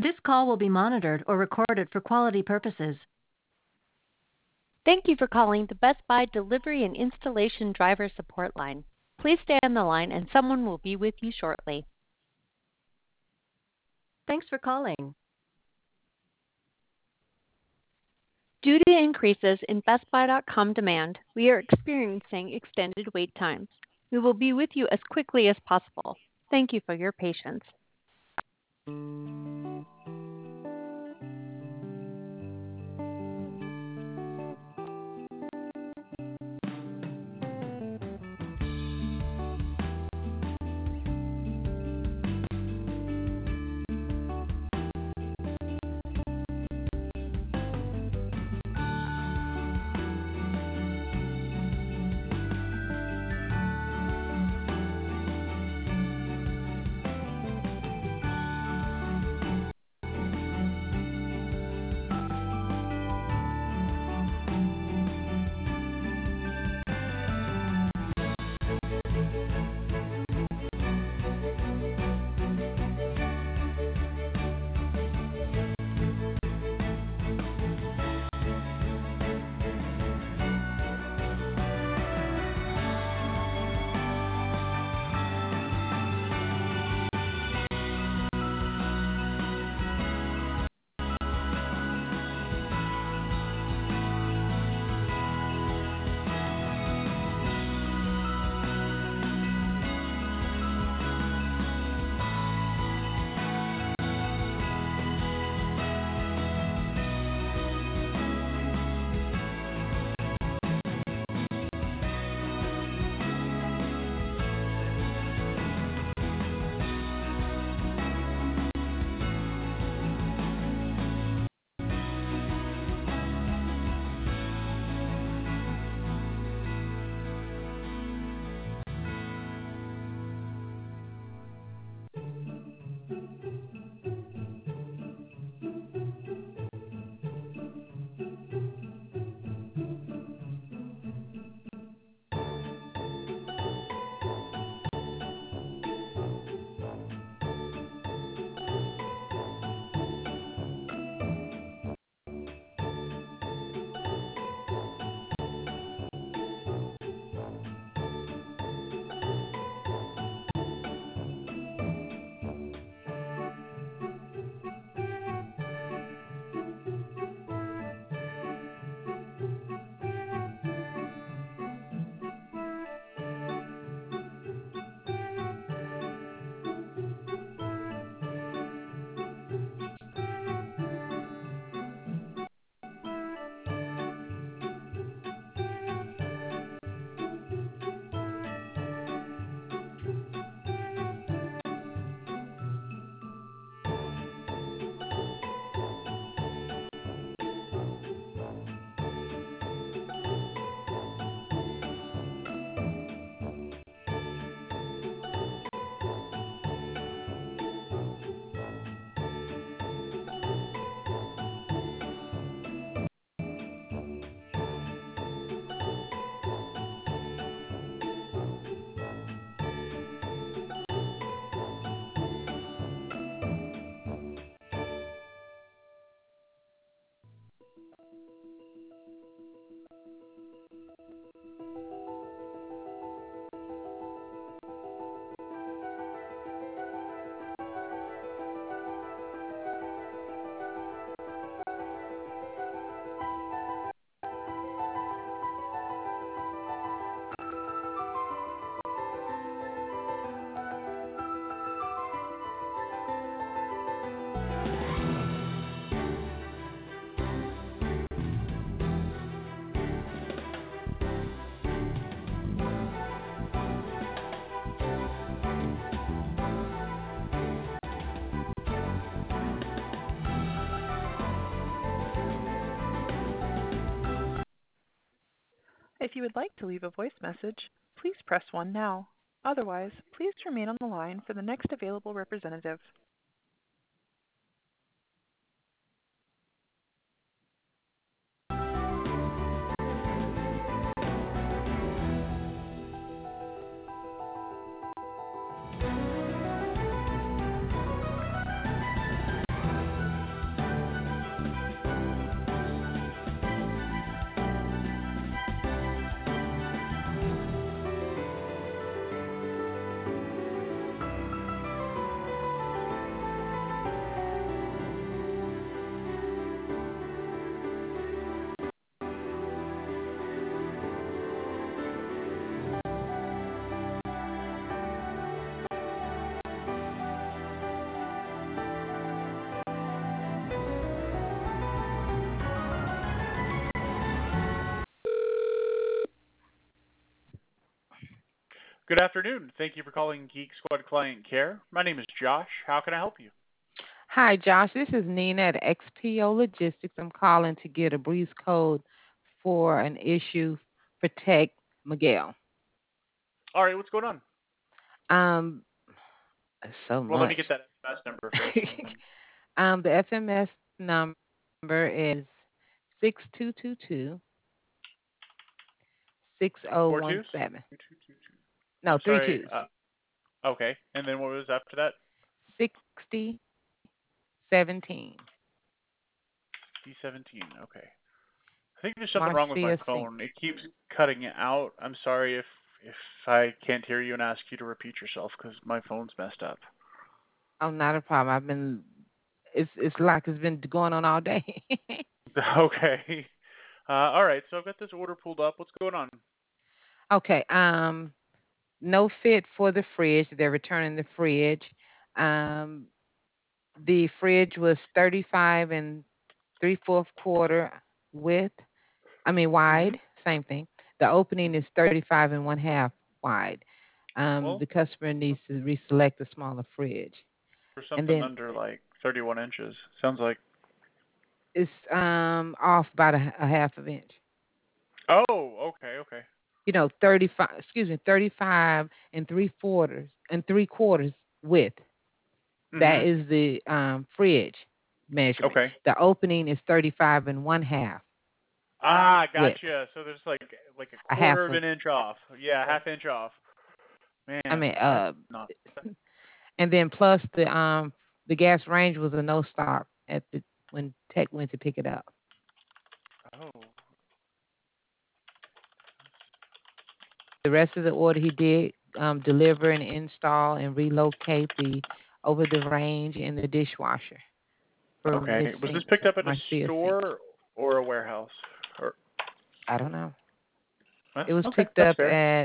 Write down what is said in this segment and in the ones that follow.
This call will be monitored or recorded for quality purposes. Thank you for calling the Best Buy Delivery and Installation Driver Support Line. Please stay on the line and someone will be with you shortly. Thanks for calling. Due to increases in BestBuy.com demand, we are experiencing extended wait times. We will be with you as quickly as possible. Thank you for your patience. If you would like to leave a voice message, please press 1 now. Otherwise, please remain on the line for the next available representative. Good afternoon. Thank you for calling Geek Squad Client Care. My name is Josh. How can I help you? Hi, Josh. This is Nina at XPO Logistics. I'm calling to get a breeze code for an issue for Tech Miguel. All right, what's going on? Um, so Well, let me much. get that SMS number first. The FMS number is 6222 Four twos? 6017. No, three Sorry. twos. Okay. And then what was after that? 6017. D17. Okay. I think there's something wrong with my Marcia Sink. phone. It keeps cutting out. I'm sorry if I can't hear you and ask you to repeat yourself because my phone's messed up. Oh, not a problem. It's like it's been going on all day. Okay. All right. So I've got this order pulled up. What's going on? Okay. No fit for the fridge. They're returning the fridge. The fridge was 35 and 3/4 width. Mm-hmm. Wide. Same thing. The opening is 35 and 1/2 wide. Well, The customer needs to reselect a smaller fridge. for And something then under like 31 inches. Sounds like. it's off about a half of inch. Oh, okay. 35 and 3/4 width. That Mm-hmm. is the fridge measurement. Okay. The opening is 35 and 1/2 width. Gotcha. So there's like a A half quarter of of, an inch off. Yeah, half inch off. I Man, mean, that's not. and then plus the gas range was a no stop when Tech went to pick it up. Oh, The rest of the order he did deliver and install and relocate the over the range and the dishwasher for okay. Miss Was this Sink, picked up at a Marcia Sink. store or a warehouse? Or I don't know. huh? It was Okay, picked that's up fair. at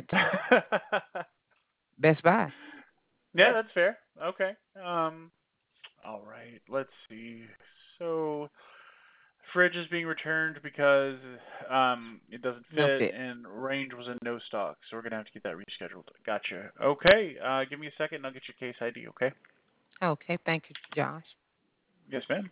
Best Buy. Yeah, that's fair. Okay. All right. Let's see. So fridge is being returned because it doesn't No fit fit. and range was in no stock, so we're gonna have to get that rescheduled. Gotcha. Okay. Give me a second and I'll get your case ID. Okay. Okay, thank you, Josh. Yes, ma'am.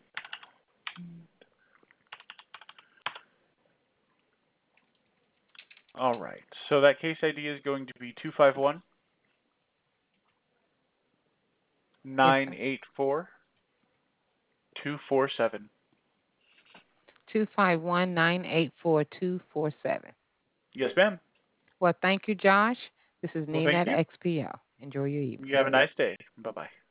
All right. So that case ID is going to be 251 Yes, sir. 984 247. 251-984-247. Yes, ma'am. Well, thank you, Josh. This is Well, Nina thank at you. XPO. Enjoy your evening. You have a nice day. Bye bye.